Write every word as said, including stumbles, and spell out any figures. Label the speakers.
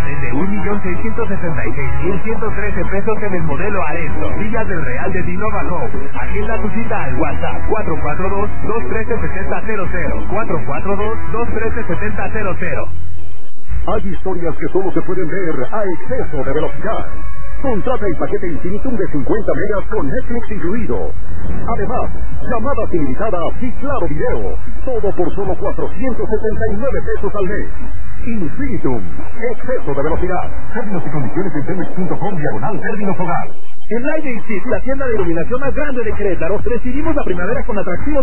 Speaker 1: desde un millón seiscientos sesenta y seis mil ciento trece pesos en el modelo Arezzo. Villas del Real de Dinova Home. Agenda tu cita al WhatsApp cuatro cuatro dos, dos uno tres, siete cero cero cero. cuatro cuatro dos, dos uno tres, siete cero cero cero.
Speaker 2: Hay historias que solo se pueden ver a exceso de velocidad. Contrata el paquete Infinitum de cincuenta megas con Netflix incluido. Además, llamadas ilimitadas y claro video. Todo por solo cuatrocientos setenta y nueve pesos al mes. Infinitum, exceso de velocidad. Términos y condiciones en telmex punto com diagonal términos hogar.
Speaker 3: En Lighting City, la tienda de iluminación más grande de Querétaro, recibimos la primavera con atractivos